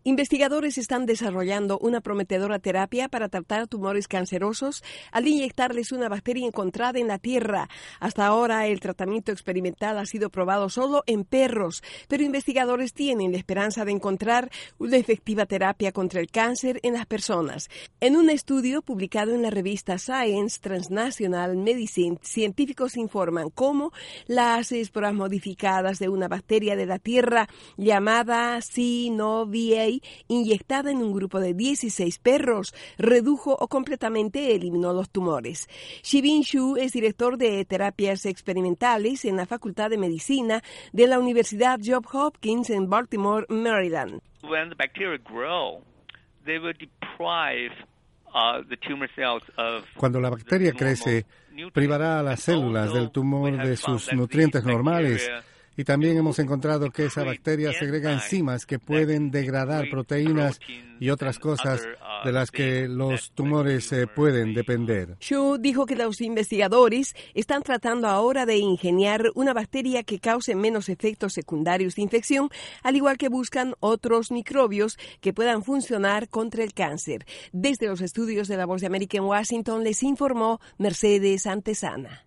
Investigadores están desarrollando una prometedora terapia para tratar tumores cancerosos al inyectarles una bacteria encontrada en la tierra. Hasta ahora, el tratamiento experimental ha sido probado solo en perros, pero investigadores tienen la esperanza de encontrar una efectiva terapia contra el cáncer en las personas. En un estudio publicado en la revista Science Transnational Medicine, científicos informan cómo las esporas modificadas de una bacteria de la tierra llamada Synoviae, inyectada en un grupo de 16 perros, redujo o completamente eliminó los tumores. Shibin Xu es director de terapias experimentales en la Facultad de Medicina de la Universidad Johns Hopkins en Baltimore, Maryland. When the bacteria grow, they will deprive the tumor cells of. Cuando la bacteria crece, privará a las células del tumor de sus nutrientes normales. Y también hemos encontrado que esa bacteria segrega enzimas que pueden degradar proteínas y otras cosas de las que los tumores pueden depender. Xu dijo que los investigadores están tratando ahora de ingeniar una bacteria que cause menos efectos secundarios de infección, al igual que buscan otros microbios que puedan funcionar contra el cáncer. Desde los estudios de La Voz de América en Washington les informó Mercedes Antesana.